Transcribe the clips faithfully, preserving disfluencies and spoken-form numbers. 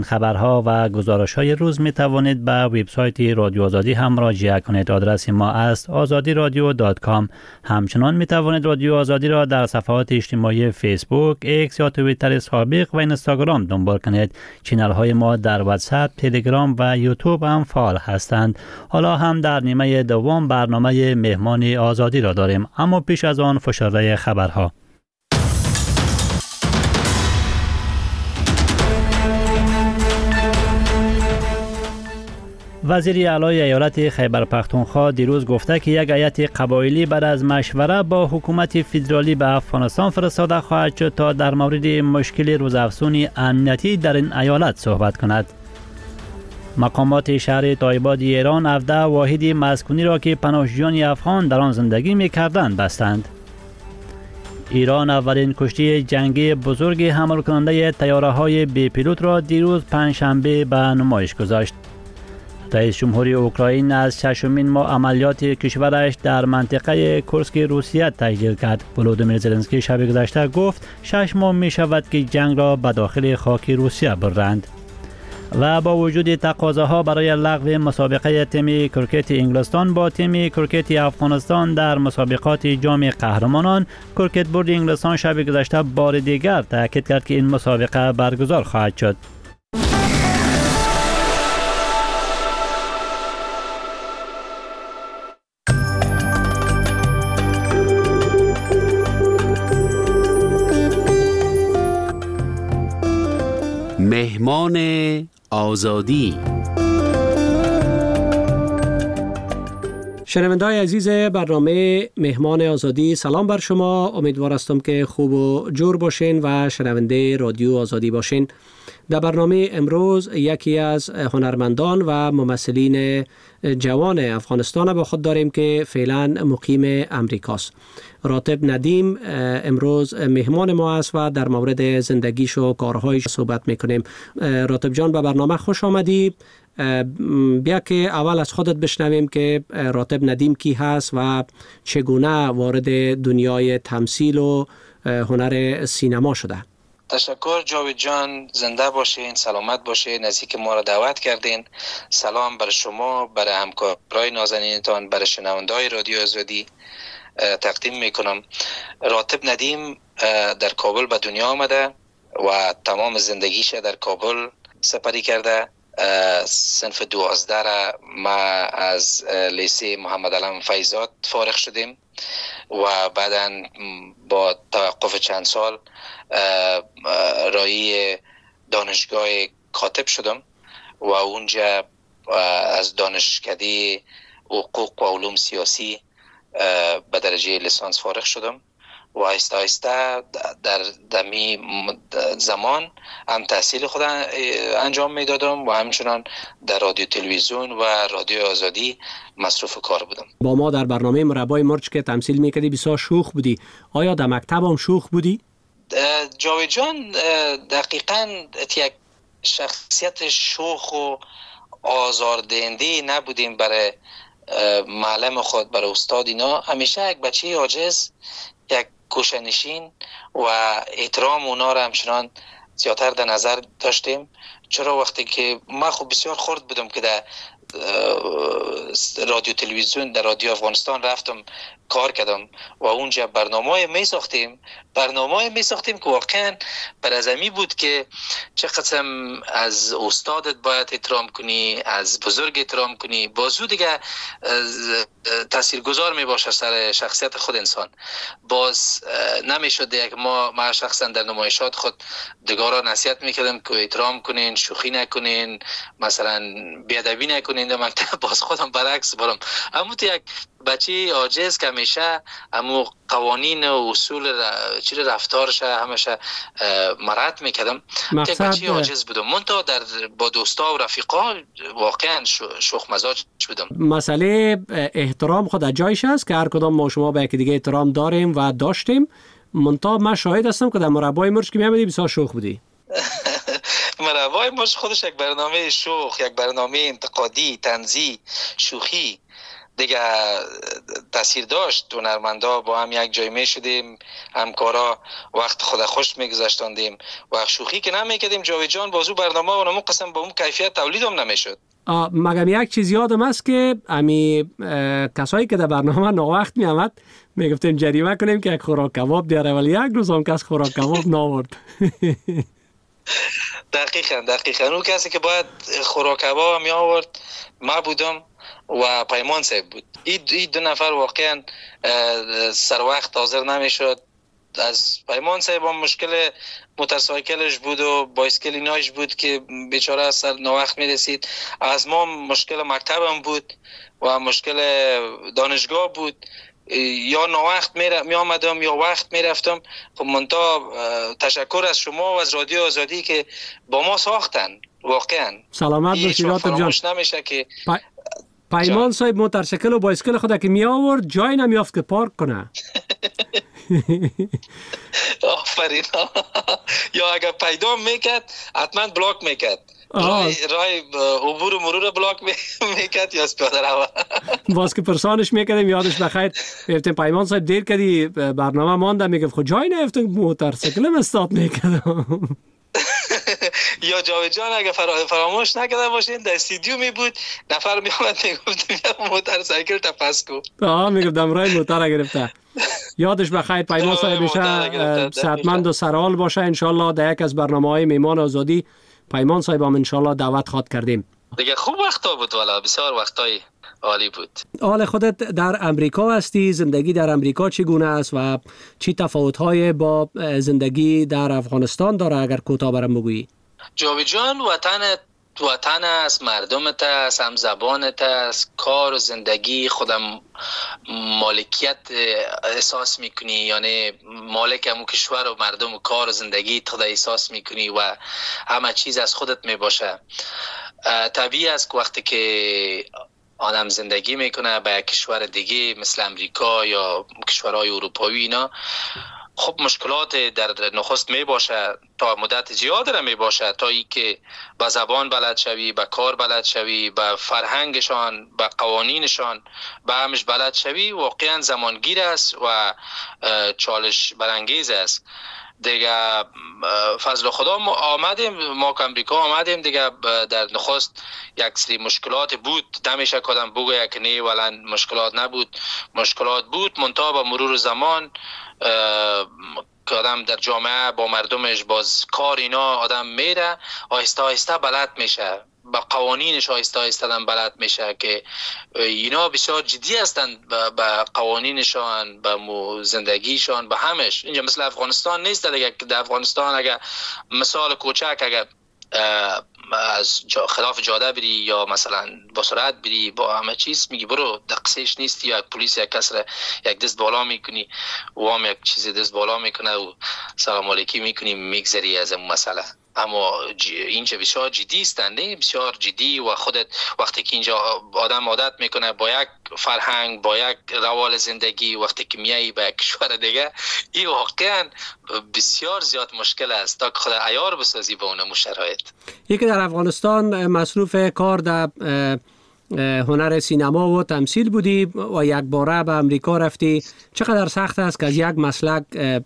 خبرها و گزارش‌های روز می توانید به وبسایت رادیو آزادی هم مراجعه کنید. آدرس ما است آزادی رادیو دات کام. همچنان می توانید رادیو آزادی را در صفحات اجتماعی فیسبوک، ایکس یا توییتر سابق و اینستاگرام دنبال کنید. چینل های ما در واتساپ، تلگرام و یوتیوب هم فعال هستند. حالا هم در نیمه دوم برنامه مهمان آزادی را داریم، اما پیش از آن فشرده خبرها. وزیر اعلی ایالت خیبر پختونخوا دیروز گفته که یک هیئت قبایلی بعد از مشوره با حکومت فدرالی به افغانستان فرستاده خواهد شد تا در مورد مشکل روزافزون امنیتی در این ایالت صحبت کند. مقامات شهر تایباد ایران هفده واحد مسکونی را که پناهجویان افغان در آن زندگی می‌کردند بستند. ایران اولین کشتی جنگی بزرگ حمل کننده طیاره‌های بی پیلوت را دیروز پنجشنبه به نمایش گذاشت. رئیس جمهوری اوکراین از ششمین ماه عملیات کشورش در منطقه کورسک روسیه تجلیل کرد. ولودیمیر زلنسکی شب گذشته گفت شش ماه می شود که جنگ را به داخل خاک روسیه برند. و با وجود تقاضاها برای لغو مسابقه تیم کرکت انگلستان با تیم کرکت افغانستان در مسابقات جام قهرمانان، کرکت بورد انگلستان شب گذشته بار دیگر تاکید کرد که این مسابقه برگزار خواهد شد. مهمان آزادی. شنونده‌های عزیز برنامه مهمان آزادی، سلام بر شما. امیدوار هستم که خوب و جور باشین و شنونده رادیو آزادی باشین. در برنامه امروز یکی از هنرمندان و ممثلین جوان افغانستان با خود داریم که فعلا مقیم امریکاست. راتب ندیم امروز مهمان ما است و در مورد زندگیش و کارهایش صحبت میکنیم. راتب جان به برنامه خوش آمدی. بیا که اول از خودت بشنویم که راتب ندیم کی هست و چگونه وارد دنیای تمثیل و هنر سینما شده. تشکر جاوید جان، زنده باشین، سلامت باشین، نزدیک ما را دعوت کردین. سلام بر شما، برای همکارای نازنینتان، برای شنونده‌های رادیو آزادی تقدیم میکنم. راتب ندیم در کابل به دنیا آمده و تمام زندگیش در کابل سپری کرده. صنف دوازده را ما از لیسه محمد علم فیضات فارغ شدیم و بعداً با توقف چند سال رایی دانشگاه کاتب شدم و اونجا از دانشکده حقوق و علوم سیاسی به درجه لیسانس فارغ شدم و آهسته آهسته در دمی زمان هم تحصیل خود انجام میدادم و همچنان در رادیو تلویزیون و رادیو آزادی مصروف کار بودم. با ما در برنامه مربای مرچ که تمثیل میکردی بسیار شوخ بودی. آیا در مکتب هم شوخ بودی؟ جاوید جان، دقیقاً یک شخصیت شوخ و آزاردهنده نبودیم برای معلم خود، برای استاد. اینا همیشه یک بچه عاجز، یک گوشه‌نشین و احترام اونا را همچنان زیادتر در نظر داشتیم. چرا وقتی که من خب بسیار خرد بودم که در رادیو تلویزیون در رادیو افغانستان رفتم کار کردم و اونجا برنامه می ساختیم برنامه می ساختیم که واقعا بر از امی بود که چه قسم از استادت باید احترام کنی، از بزرگ احترام کنی، بازو دیگه تاثیرگذار می باشه سر شخصیت خود انسان. باز نمی شد یک ما ما شخصا در نمایشات خود دیگران نصیحت میکردم که احترام کنین، شوخی نکنین، مثلا بیادبی نکنین. در مکتب باز خودم برعکس برم، اما تو یک بچه عاجز که همیشه امو قوانین و اصول ر... چیز رفتارش همیشه مراعات میکردم. یک بچه عاجز بودم، منتها در با دوستا و رفیقا واقعا شوخ مزاج بودم. مسئله احترام خود از جایش است که هر کدام ما شما به یکی دیگه احترام داریم و داشتیم. منتها من شاهد هستم که در مربای مرچ که میامدی بسیار شوخ بودی. مربای مرچ خودش یک برنامه شوخ، یک برنامه انتقادی، طنزی، شوخی دیگه تاثیر داشت. هنرمندا با هم یک جای می شدیم، همکارا وقت خود خوش میگذاشتاندیم و شوخی که نمیکردیم. جاوید جان بازو برنامه و نمو قسم با اون کیفیت تولید هم نمیشد. مگم یک چیز یادم است که امی کسایی که در برنامه ناوقت می آمد می گفتیم جریمه کنیم که یک خوراک کباب دیاره، ولی یک روز هم کس خوراک کباب ناورد. دقیقاً دقیقاً اون کسی که باید خوراک کباب می آورد ما بودم و پیمان صاحب بود. این دو نفر واقعا سر وقت حاضر نمیشد. از پیمان صاحب هم مشکل موتورسایکلش بود و بایسکل ایناش بود که بیچاره سر ناوقت می رسید. از ما مشکل مکتبم بود و مشکل دانشگاه بود. یا ناوقت می آمدم یا وقت می رفتم. خب منتها تشکر از شما و از رادیو آزادی که با ما ساختن. واقعا سلامت باشید راتب جان. نمیشه که پا... پیمان صاحب موتورسایکل و بایسکل خود که می آورد جای نمیافت که پارک کنه. آفرین. یا اگر پیدا میکرد حتما بلاک میکرد. رای رای عبور و مرور بلاک میکرد یا پیاده رو. باز که پرسانش میکردیم یادش بخیر گفتیم پیمان صاحب دیر کردی برنامه مانده، میگفت خود جای نیفتم موتورسایکلم استارت میکردم. یا جاوید جان اگه فراموش نکرده باشین در استودیو می بود، نفر می اومد میگفت بیا موتورسایکل تا پس کو. آها میگفتم رای موتور گرفته. یادش بخیر پیمان صاحب میشه صحتمند و سرحال باشه ان شاء الله. در یک از برنامه‌های میهمان آزادی پیمان صاحب هم ان شاء الله دعوت خواد کردیم. دیگه خوب وقتا بود، والا بسیار وقتای عالی بود. حال خودت در امریکا هستی، زندگی در امریکا چگونه است و چی تفاوت‌های با زندگی در افغانستان داره اگر کوتاه برام بگویی؟ جاوید جان وطن وطن است، مردمت است، هم زبانت است، کار و زندگی خودم مالکیت احساس میکنی، یعنی مالک همون کشور و مردم و کار و زندگی خود احساس میکنی و همه چیز از خودت میباشه. طبیعی است که وقتی که آدم زندگی میکنه به یک کشور دیگه مثل امریکا یا کشورهای اروپایی اینا، خب مشکلات در نخست می باشه، تا مدت زیاد را می باشه، تا ای که با زبان بلد شوی، با کار بلد شوی، با فرهنگشان، با قوانینشان با همش بلد شوی، واقعا زمانگیر است و چالش برانگیز است. دیگه فضل خدا ما آمدیم، ما که امریکا آمدیم دیگه در نخست یک سری مشکلات بود، نمیشه کدام بگویه که نه ولن مشکلات نبود، مشکلات بود، منتها با مرور زمان که آدم در جامعه با مردمش باز کار اینا آدم میره، آهسته آهسته بلد میشه، با قوانینش آهسته آهسته آدم بلد میشه که اینا بسیار جدی هستند با قوانینشان، با زندگیشان، با همش. اینجا مثل افغانستان نیست دیگه. در افغانستان اگر مثال کوچک اگر از جا خلاف جاده بری یا مثلا با سرعت بری با همه چیز میگی برو، دقیقش نیستی، یا پلیس یک کس را یک دست بالا میکنی و هم یک چیز دست بالا میکنه و سلام علیکی میکنی میگذری از اون مسئله. اما اینجا بسیار جدی استند، بسیار جدی و خودت وقتی که اینجا آدم عادت میکنه با یک فرهنگ، با یک روال زندگی، وقتی که میایی به یک کشور دیگه این واقعا بسیار زیاد مشکل است تا که خود عیار بسازی به اون شرایط. یکی در افغانستان مصروف کار در هنر سینما و تمثیل بودی و یک باره به امریکا رفتی. چقدر سخت است که از یک مسلک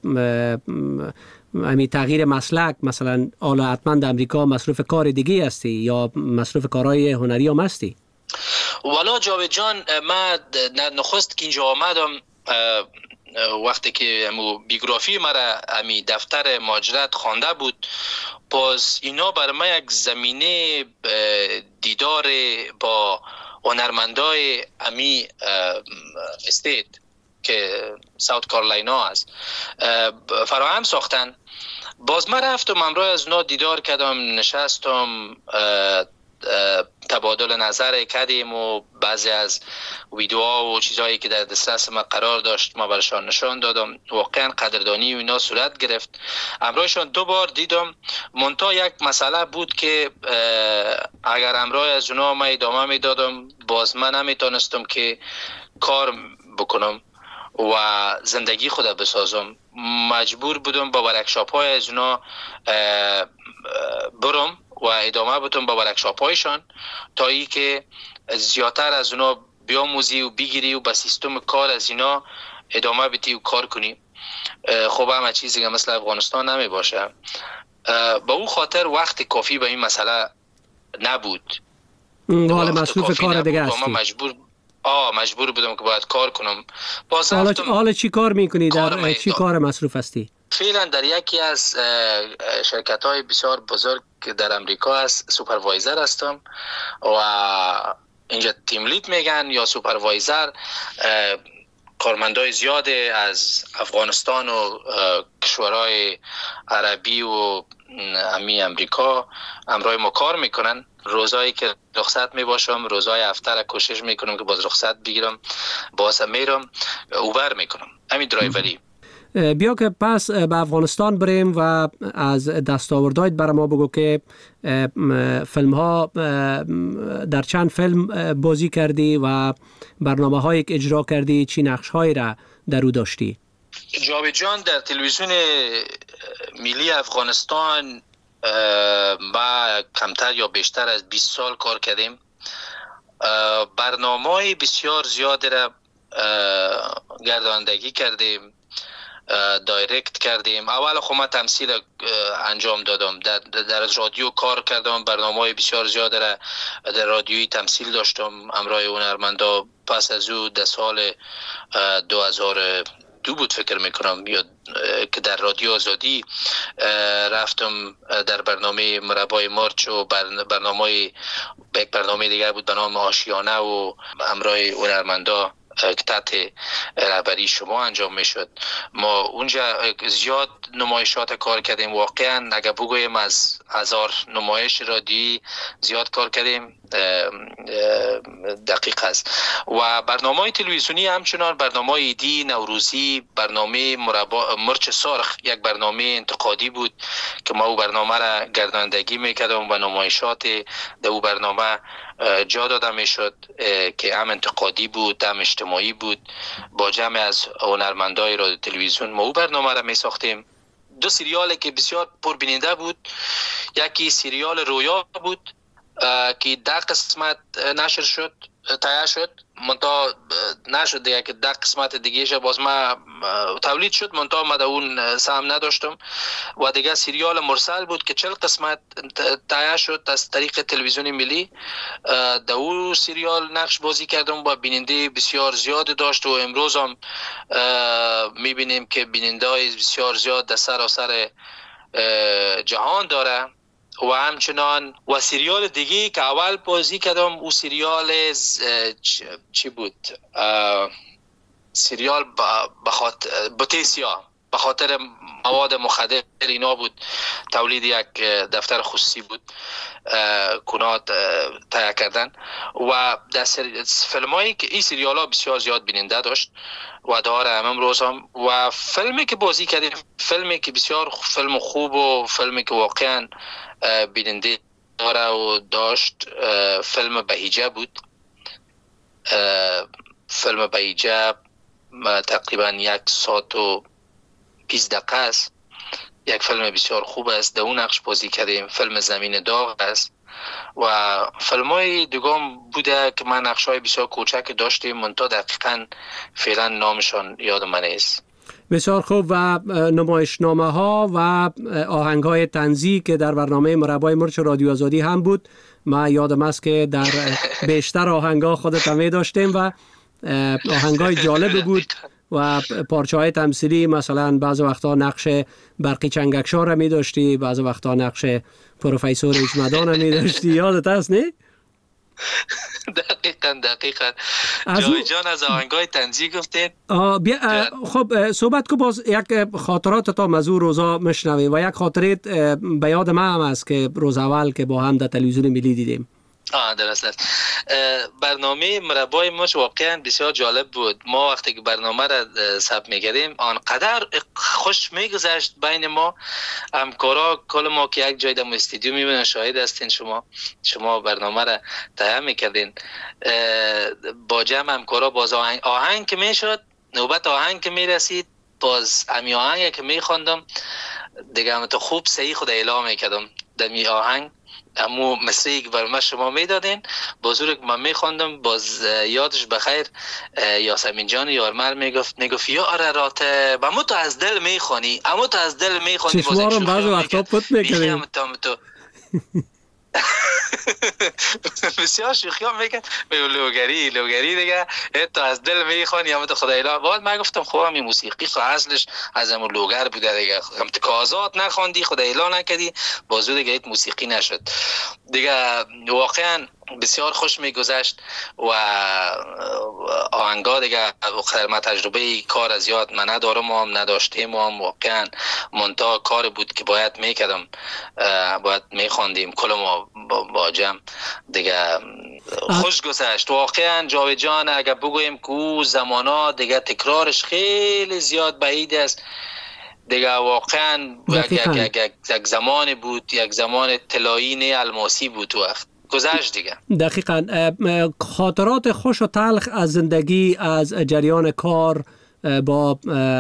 همین تغییر مسلک، مثلا حالا حتما در امریکا مصروف کار دیگه هستی یا مصروف کارهای هنری هم هستی؟ والا جاوید جان من نخست که اینجا آمدم وقتی که بیوگرافی مرا امی دفتر مهاجرت خوانده بود، باز اینا برای من یک زمینه دیدار با هنرمندای امی استیت که ساوت کارولاینا است فراهم ساختن. باز من رفتم امروز از اونا دیدار کردم، نشستم تبادل نظر کردیم و بعضی از ویدیوها و چیزهایی که در دسترس ما قرار داشت ما برشان نشان دادم. واقعا قدردانی و اینا صورت گرفت. امروزشان دو بار دیدم، منتها یک مسئله بود که اگر امروز از اونا ما ادامه میدادم باز من نمیتونستم که کار بکنم و زندگی خود بسازم. مجبور بودم با ورکشاپ های از اونا برم و ادامه بدم با ورکشاپ هایشان تا ای که زیادتر از اونا بیاموزی و بگیری و به سیستم کار از اینا ادامه بدی و کار کنی. خب همه چیزی که مثل افغانستان نمی باشه. با اون خاطر وقت کافی به این مسئله نبود. حال مصروف کار دیگه هستی. مجبور آه مجبور بودم که باید کار کنم. باز حالا حالا چی کار میکنی؟ در چی کار مصروف هستی؟ فعلا در یکی از شرکت های بسیار بزرگ در امریکا هست سوپروایزر هستم و اینجا تیم لید میگن یا سوپروایزر. کارمندای زیاد از افغانستان و کشورهای عربی و امی امریکا همراه ما کار میکنن. روزایی که رخصت میباشم، روزای هفته را کوشش میکنم که باز رخصت بگیرم، باز میرم اوبر میکنم، همین درایوری. بیا که پس به افغانستان بریم و از دستاوردهایت برای ما بگو که فیلم ها در چند فیلم بازی کردی و برنامه هایی که اجرا کردی چی نقش هایی را در او داشتی؟ جاوید جان در تلویزیون ملی افغانستان با کمتر یا بیشتر از بیست سال کار کردیم. برنامه بسیار زیاد را گرداندگی کردیم، دایرکت کردیم. اول خب من تمثیل انجام دادم، در, در رادیو کار کردم، برنامه بسیار زیاد را در رادیویی تمثیل داشتم همراه هنرمندا. پس از او در سال دو هزار و دو بود فکر میکنم یا که در رادیو آزادی رفتم در برنامه مربای مرچ و برنامه یک برنامه دیگر بود به نام آشیانه و همراه هنرمندا که تحت رهبری شما انجام میشد. ما اونجا زیاد نمایشات کار کردیم. واقعا اگر بگویم از هزار نمایش رادیویی زیاد کار کردیم، دقیق است. و برنامه تلویزیونی همچنان برنامه ایدی، نوروزی، برنامه مربا مرچ سرخ یک برنامه انتقادی بود که ما او برنامه را گرداندگی میکردم و نمایشات در او برنامه جا داده میشد که هم انتقادی بود هم اجتماعی بود. با جمع از هنرمندای رادیو تلویزیون ما او برنامه را می ساختیم. دو سریالی که بسیار پربیننده بود، یکی سریال رویا بود که ده قسمت نشر شد، تایید شد، منتها نشد دیگه که ده قسمت دیگه شه باز ما تولید شد، منتها ما در اون سهم نداشتم. و دیگه سریال مرسل بود که چهل قسمت تایید شد از طریق تلویزیون ملی. در اون سریال نقش بازی کردم و بیننده بسیار زیاد داشت و امروز هم میبینیم که بیننده های بسیار زیاد در سراسر جهان داره. و همچنان و سریال دیگه که اول بازی کردم او سریال چی بود؟ سریال بخاطر بوتیسیا به خاطر مواد مخدر اینا بود. تولید یک دفتر خصوصی بود کنات تهیه کردن و در فیلم هایی که این سریال ها بسیار زیاد بیننده داشت و داره هم امروز هم. و فیلمی که بازی کردیم فیلمی که بسیار فیلم خوب و فیلمی که واقعا بیننده داره و داشت فیلم بهیجه بود. فیلم بهیجه تقریبا یک ساعت و بیست دقیقه است. یک فیلم بسیار خوب است. در اون نقش بازی کردیم. فیلم زمین داغ است و فیلم های دیگام بوده که من نقش های بسیار کوچک داشتیم منتها دقیقا فعلا نامشان یاد من است. بسیار خوب. و نمایشنامه ها و آهنگ های طنزی که در برنامه مربای مرچ رادیو آزادی هم بود، ما یادم است که در بیشتر آهنگ ها خودت هم داشتیم و آهنگ های جالب بود و پارچه های تمثیلی، مثلا بعض وقتا نقش برقی چنگکشار را می داشتی، بعض وقتا نقش پروفیسور اجمدان را می داشتی. یادت هست نه؟ دقیقاً دقیقاً جای جان از آهنگای طنزی گفتید. خب صحبت کو باز یک خاطرات تا مزور روزا مشنویم و یک خاطرت به یاد من هم است که روز اول که با هم در تلویزیون ملی دیدیم. آه درست است. برنامه مربای مرچ واقعا بسیار جالب بود. ما وقتی که برنامه را ثبت می‌کردیم آنقدر خوش می‌گذشت بین ما همکارا، کل ما که یک جای در استودیو می‌بینن، شاهد هستین شما شما برنامه را تهیه می‌کردین با جمع همکارا. باز آهنگ آهنگ که میشد، نوبت آهنگ که میرسید، باز امی آهنگ که می‌خواندم دیگه هم تو خوب صحیح خود اعلام می‌کردم در می آهنگ امو مصری که بر ما شما میدادین بازور که من میخواندم باز یادش بخیر یاسمین جان یارمر میگفت میگفت یا ارارات بمو تو از دل میخوانی امو تو از دل میخوانی چشمارم بعض وقتا پت میکنیم بسیار شوخی هم میکن میگو لوگری لوگری دیگه تو از دل میخوانی یا تو خدای لا بعد من گفتم خب همین موسیقی خب اصلش از همون لوگر بوده دیگه هم تکازات نخوندی خدای لا نکردی بازو دیگه ایت موسیقی نشد دیگه واقعا بسیار خوش میگذشت و آهنگا دیگه ما تجربه کار از یاد من ندارم و هم نداشتیم و هم واقعا منتها کار بود که باید میکردم باید میخواندیم کل ما با جمع دیگه خوش گذشت واقعا. جاوید جان اگر بگویم که او زمانا دیگه تکرارش خیلی زیاد بعید است دیگه واقعا یک زمان بود یک زمان طلایی نه الماسی بود وقت گذشت دیگه. دقیقاً خاطرات خوش و تلخ از زندگی از جریان کار با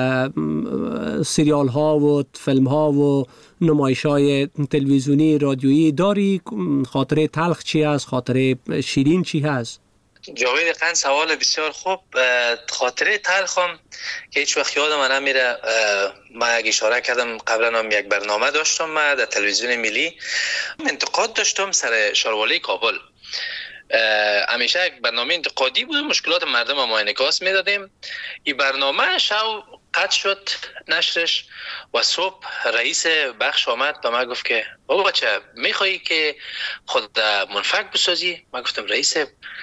سریال ها و فیلم ها و نمایش های تلویزیونی رادیویی داری؟ خاطره تلخ چی هست؟ خاطره شیرین چی هست؟ جاوید خان سوال بسیار خوب. خاطره تلخم که هیچ وقت یادم نمیره من یک اشاره کردم قبلا هم یک برنامه داشتم من در تلویزیون ملی انتقاد داشتم سر شاروالی کابل. همیشه یک برنامه انتقادی بود مشکلات مردم ما انعکاس میدادیم. این برنامه شو قطع شد نشرش و صبح رئیس بخش آمد به من گفت که بابا بچه میخوایی که خود منفک بسازی؟ من گفتم رئیس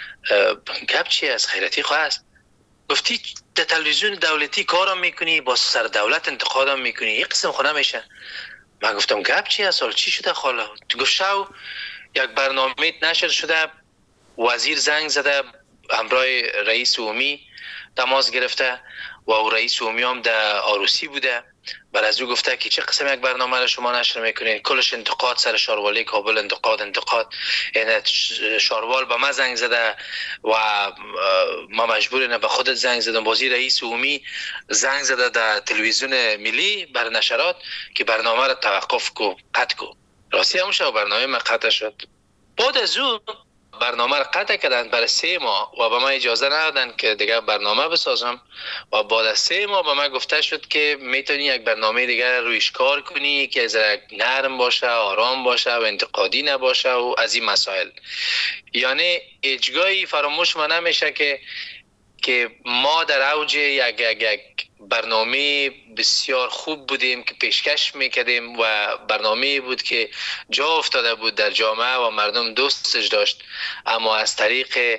گپ چی از خیرتی خواه است؟ گفتی در تلویزیون دولتی کارم میکنی با سر دولت انتقادم میکنی یک قسم خونه میشه. من گفتم گپ چی است؟ چی شده خاله؟ تو گفت شو یک برنامه نشر شده وزیر زنگ زده همراه رئیس عمومی تماس گرفته و او رئیس عمومی هم در آروسی بوده بعد از او گفته که چه قسم یک برنامه را شما نشر میکنین کلش انتقاد سر شاروالی کابل انتقاد انتقاد یعنی شاروال به ما زنگ زده و ما مجبور نه به خودت زنگ زدم بازی رئیس عمومی زنگ زده در تلویزیون ملی بر نشرات که برنامه را توقف کو قطع کو راستی همون شو برنامه ما قطع شد. بعد از او برنامه را قطع کردن برای سه ماه و به من اجازه ندادن که دیگه برنامه بسازم و بعد از سه ماه به من گفته شد که میتونی یک برنامه دیگه رویش کار کنی که ذره نرم باشه آرام باشه و انتقادی نباشه و از این مسائل. یعنی هیچگاهی فراموش من نمیشه که که ما در اوج یک یک برنامه بسیار خوب بودیم که پیشکش میکردیم و برنامه بود که جا افتاده بود در جامعه و مردم دوستش داشت اما از طریق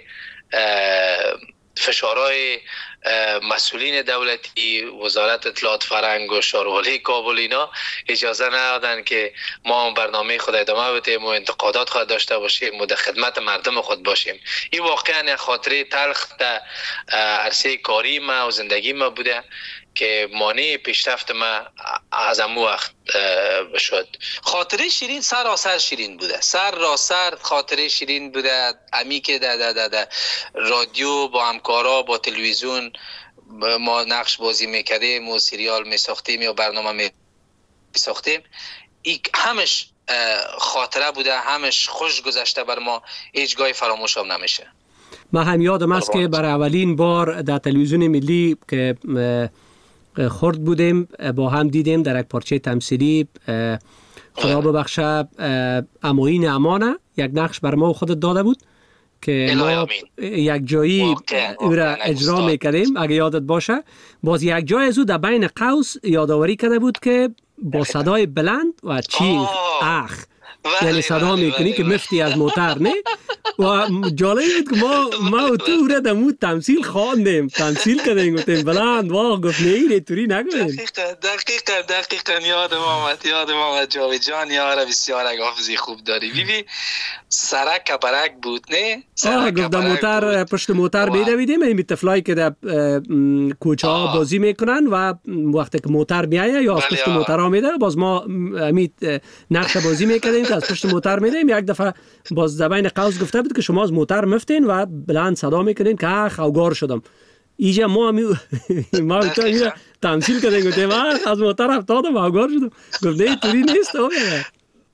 فشارهای مسئولین دولتی وزارت اطلاعات فرهنگ و شاروالی کابل اینا اجازه ندادن که ما برنامه خود ادامه بدیم و انتقادات خود داشته باشیم و در خدمت مردم خود باشیم. این واقعا خاطره تلخ در عرصه کاری ما و زندگی ما بوده که مانع پیشرفت ما از امو وقت شد. خاطره شیرین سراسر شیرین بوده سراسر خاطره شیرین بوده. امی که در در در در رادیو با همکارا با تلویزیون ما نقش بازی میکردیم و سریال میساختیم یا برنامه میساختیم این همش خاطره بوده همش خوش گذشته بر ما هیچگاهی فراموش هم نمیشه. من هم یادم است که برای اولین بار در تلویزیون ملی که خورد بودیم با هم دیدیم در یک پارچه تمثیلی خدا ببخشه اموین امانه یک نقش بر ما خودت داده بود که ما یک جایی او را اجرا میکردیم اگه یادت باشه. باز یک جای از او در بین قوس یادآوری کرده بود که با صدای بلند و چین اخ یعنی صدا میکنی که مفتی از موتر نه و جالب بود که ما ما و تو را دمو تمثیل خواندیم تمثیل کردیم گفتیم بلند واقع گفت نه اینه توری نگویم. دقیقا دقیقا دقیقا یادم آمد یادم آمد جاوید جان یاره بسیار حافظی خوب داری. بیبی سرک کبرک بود نه آه گفت در موتر پشت موتر میدویدیم این طفلایی که در کوچه ها بازی میکنن و وقتی که موتر میایه یا از پشت موتر ها میده باز ما امید نقش بازی میکردیم که از پشت موتر میدیم. یک دفعه باز زبان قوس گفته بود که شما از موتر مفتین و بلند صدا میکنین که اخ اوگار شدم. اینجا ما می ما تو تمثیل کردیم گفتیم اخ از موتر افتادم اوگار شدم. گفت نه توری نیست.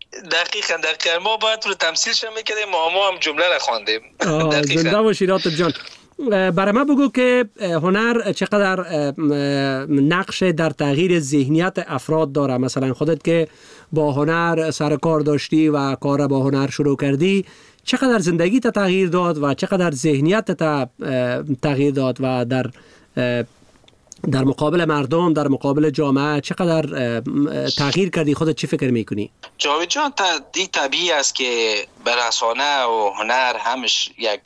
دقیقاً دقیقاً ما باید رو تمثیلش میکردیم، ما ما هم جمله را خواندیم. زنده باشی راتب جان. برای ما بگو که هنر چقدر نقش در تغییر ذهنیت افراد داره. مثلا خودت که با هنر سر کار داشتی و کار با هنر شروع کردی، چقدر زندگی تا تغییر داد و چقدر ذهنیت تا تغییر داد و در در مقابل مردم، در مقابل جامعه چقدر تغییر کردی؟ خودت چی فکر میکنی؟ جاوید جان، این طبیعی است که رسانه و هنر همش یک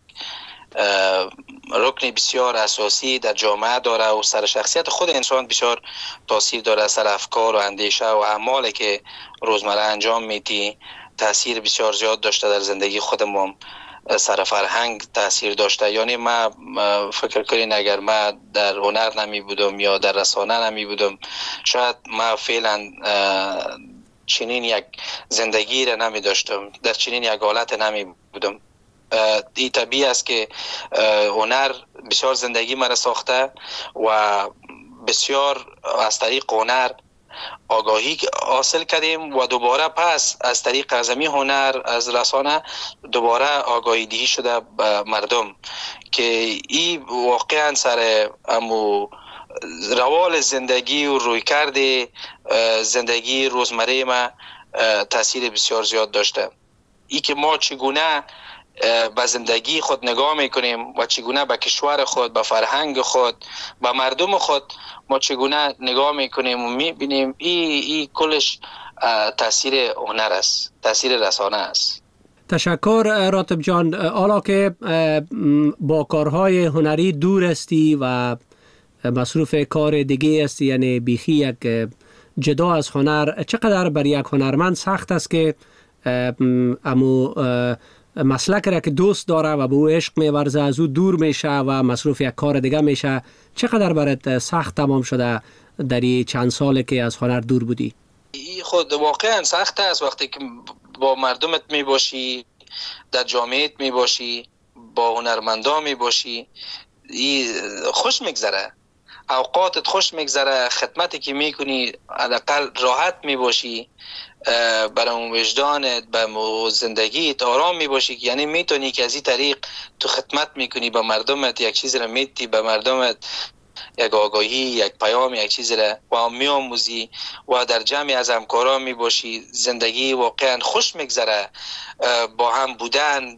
رکن بسیار اساسی در جامعه داره و سر شخصیت خود انسان بسیار تاثیر داره، سر افکار و اندیشه و اعمالی که روزمره انجام میدی تاثیر بسیار زیاد داشته در زندگی خودمون، سر فرهنگ تاثیر داشته. یعنی ما فکر کنین اگر ما در هنر نمی بودم یا در رسانه نمی بودم، شاید ما فعلا چنین یک زندگی را نمی داشتم، در چنین یک حالت نمی بودم. این طبیعی است که هنر بسیار زندگی مرا ساخته و بسیار از طریق هنر آگاهی حاصل کردیم و دوباره پس از طریق از همین هنر از رسانه دوباره آگاهی دهی شده به مردم که این واقعا سر امو روال زندگی و رویکرد زندگی روزمره ما تاثیر بسیار زیاد داشته. ای که ما چگونه به زندگی خود نگاه میکنیم و چگونه به کشور خود، به فرهنگ خود، به مردم خود ما چگونه نگاه میکنیم و میبینیم، این ای کلش تاثیر هنر است، تاثیر رسانه است. تشکر راتب جان. حالا که با کارهای هنری دور استی و مصروف کار دیگه استی، یعنی بیخی یک جدا از هنر، چقدر بر یک هنرمند سخت است که امو مسلک را که دوست داره و به او عشق می‌ورزه از او دور میشه و مصروف یک کار دیگه میشه، چقدر برات سخت تمام شده در این چند ساله که از هنر دور بودی؟ خود واقعا سخت است وقتی که با مردمت می باشی، در جامعهت می باشی، با هنرمندان می باشی، خوش میگذره، اوقاتت خوش میگذره، خدمتی که میکنی حداقل راحت می باشی، برای وجدانت، به زندگیت آرام می باشی، یعنی میتونی که از این طریق تو خدمت میکنی به مردمت، یک چیز را میتی به مردمت، یک آگاهی، یک پیام، یک چیز را و میآموزی و در جمع از همکاران می باشی. زندگی واقعا خوش میگذره، با هم بودن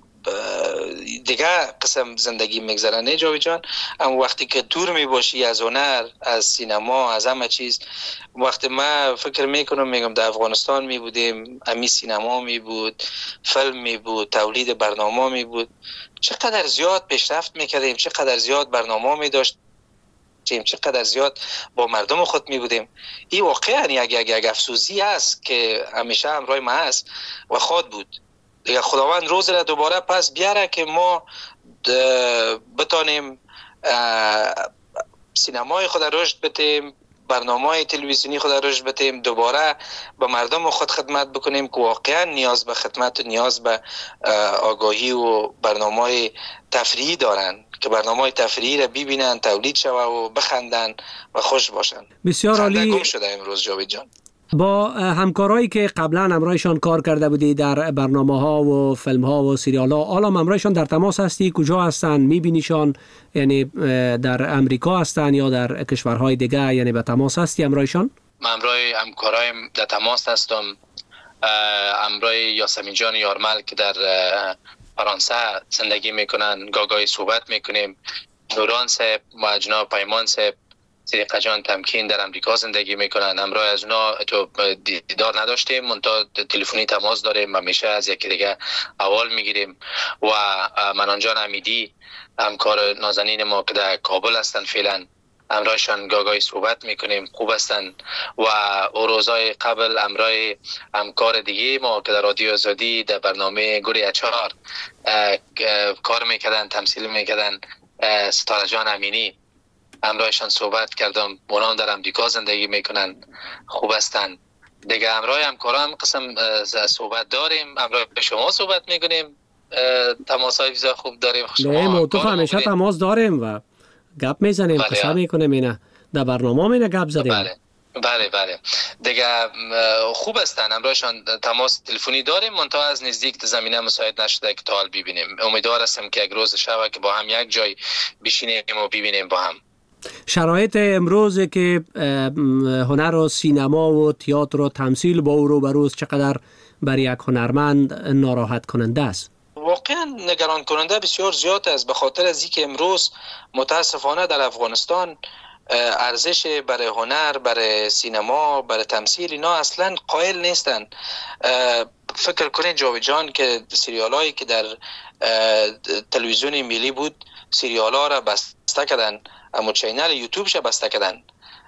دیگه قسم زندگی میگذره. نه جاوید جان؟ اما وقتی که دور می باشی از هنر، از سینما، از همه چیز، وقتی ما فکر میکنم میگم در افغانستان می بودیم، امی سینما می بود، فیلم می بود، تولید برنامه می بود، چقدر زیاد پیشرفت میکردیم، چقدر زیاد برنامه می داشت، چقدر زیاد با مردم خود می بودیم. این واقعا یک یک یک افسوسی است که همیشه همراه ما است و خود بود. دیگه خداوند روز را دوباره پس بیاره که ما بتانیم سینمای خود رشد بتیم، برنامه‌های تلویزیونی خود رشد بتیم، دوباره به مردم خود خدمت بکنیم که واقعا نیاز به خدمت و نیاز به آگاهی و برنامه‌های تفریحی دارن، که برنامه‌های تفریحی را ببینن، تولید شوه و بخندن و خوش باشن. بسیار عالی. گم شده امروز جاوید جان. با همکارایی که قبلا همراهشان کار کرده بودی در برنامه ها و فیلم ها و سریال ها، حالا همراهشان در تماس هستی؟ کجا هستن؟ میبینیشان؟ یعنی در امریکا هستن یا در کشورهای دیگه؟ یعنی به تماس هستی همراهشان؟ من همراه همکارایم در تماس هستم. همراه یاسمین جان یارمل که در فرانسه زندگی میکنن گاگای صحبت میکنیم. نوران صاحب و جناب پیمان صاحب صدیقه جان تمکین در امریکا زندگی میکنن. همراه از اونا تو دیدار نداشتیم، منتها تلفنی تماس داریم، همیشه از یکی دیگه احوال میگیریم. و منان جان امیدی همکار نازنین ما که در کابل هستن فعلا، همراهشان گاگای صحبت میکنیم، خوب هستن. و او روزای قبل همراه همکار دیگه ما که در رادیو آزادی در برنامه گوری اچار کار میکردن، تمثیل میکردن، ستاره جان امینی، همراهشان صحبت کردم. اونا در امریکا زندگی میکنن، خوب هستن. دیگه همراه همکاران قسم صحبت داریم، همراه شما صحبت میکنیم، تماس های بسیار خوب داریم. نه موتو همیشه تماس داریم و گپ میزنیم، قصه میکنیم. اینه در برنامه اینه گپ زدیم. بله بله بله دیگه خوب هستن، همراهشان تماس تلفنی داریم، منتها از نزدیک زمینه مساعد نشده که تا حال ببینیم. امیدوار هستم که یک روز شب که با هم یک جای بشینیم و ببینیم با هم. شرایط امروز که هنر و سینما و تئاتر و تمثیل با او رو بروز چقدر برای یک هنرمند ناراحت کننده است؟ واقعا نگران کننده بسیار زیاد است، به خاطر از اینکه امروز متاسفانه در افغانستان ارزش برای هنر، برای سینما، برای تمثیل اینا اصلا قائل نیستن. فکر کنید جاوید جان که سریال هایی که در تلویزیون ملی بود سریال ها را بسته کردن، اما چینل یوتیوب ش بسته کردن.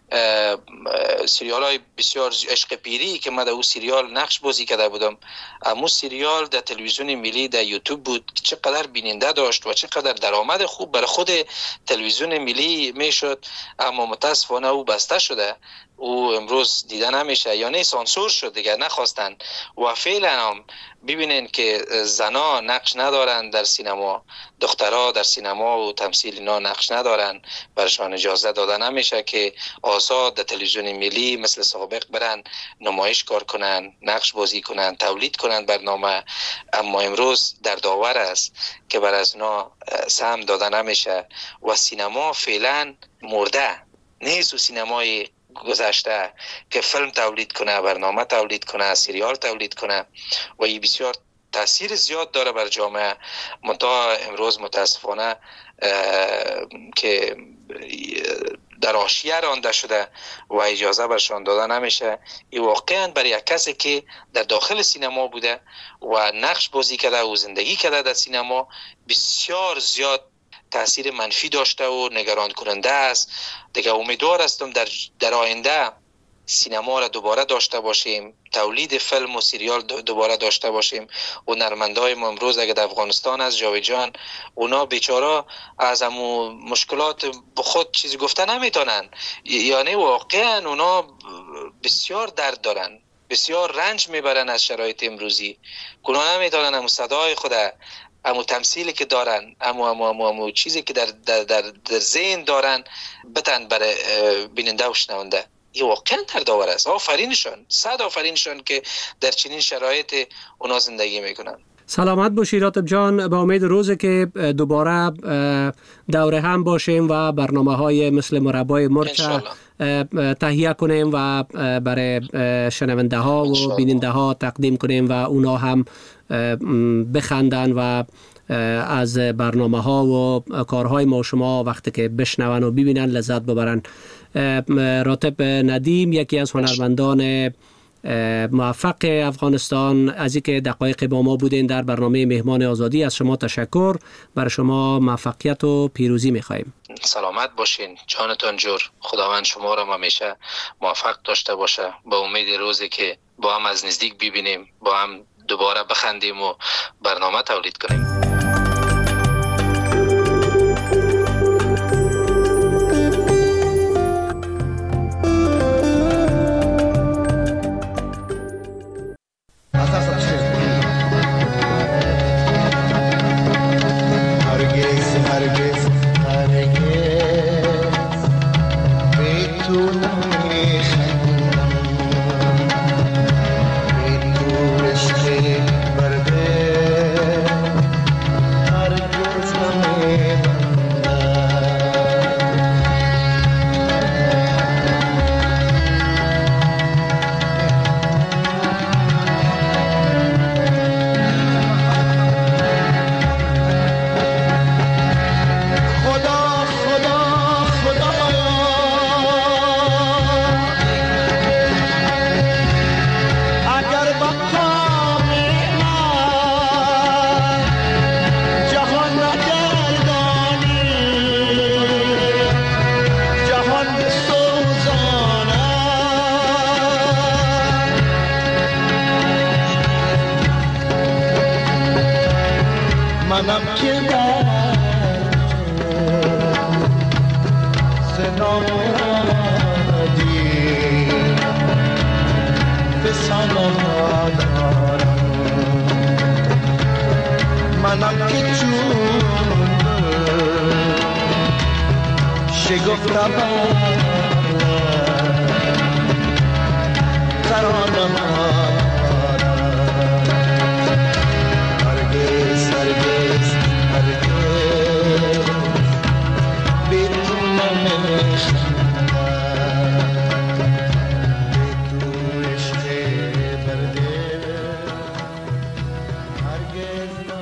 سریال های بسیار عشق پیری که من در اون سریال نقش بازی کرده بودم، اما سریال در تلویزیون ملی در یوتیوب بود که چقدر بیننده داشت و چقدر درآمد خوب برای خود تلویزیون ملی میشد، اما متاسفانه او بسته شده، او امروز دیده نمیشه، یعنی سانسور شد دیگه، نخواستن. و فعلا هم ببینین که زنا نقش ندارن در سینما، دخترها در سینما و تمثیل اینا نقش ندارن، برشان اجازه داده نمیشه که آزاد در تلویزیون ملی مثل سابق برن نمایش کار کنن، نقش بازی کنن، تولید کنن برنامه. اما امروز در داور است که بر از اونا سهم داده نمیشه و سینما فعلا مرده نیست. و سینمای گذشته که فیلم تولید کنه، برنامه تولید کنه، سریال تولید کنه و این بسیار تاثیر زیاد داره بر جامعه. منتها امروز متاسفانه که در حاشیه رانده شده و اجازه برشان داده نمیشه. این واقعا برای یک کسی که در داخل سینما بوده و نقش بازی کرده و زندگی کرده در سینما بسیار زیاد تاثیر منفی داشته و نگران کننده است. دیگه امیدوار هستم در در آینده سینما را دوباره داشته باشیم، تولید فیلم و سریال دوباره داشته باشیم. و هنرمندای ما امروز اگه در افغانستان از جاوید جان، اونا بیچاره از همو مشکلات به خود چیزی گفته نمیتونن، یعنی واقعا اونا بسیار درد دارن، بسیار رنج میبرن از شرایط امروزی. اونا نمیتونن همو صدای خود، امو تمثیلی که دارن، امو امو امو, امو چیزی که در در در, در ذهن دارن بتن برای بیننده و شنونده. این واقعا دردآور است. آفرینشان، صد آفرینشان که در چنین شرایط اونا زندگی میکنن. سلامت باشی راتب جان، با امید روزی که دوباره دوره هم باشیم و برنامه های مثل مربای مرچ تهیه کنیم و برای شنونده ها و بیننده ها تقدیم کنیم و اونا هم بخندن و از برنامه ها و کارهای ما شما وقتی که بشنون و ببینن لذت ببرن. راتب ندیم یکی از هنرمندان موفق افغانستان، از اینکه دقایق با ما بودین در برنامه مهمان آزادی، از شما تشکر. برای شما موفقیت و پیروزی می‌خوایم. سلامت باشین، جانتان جور. خداوند شما را همیشه موفق داشته باشه. با امید روزی که با هم از نزدیک ببینیم، با هم دوباره بخندیم و برنامه تولید کنیم. ترانه ها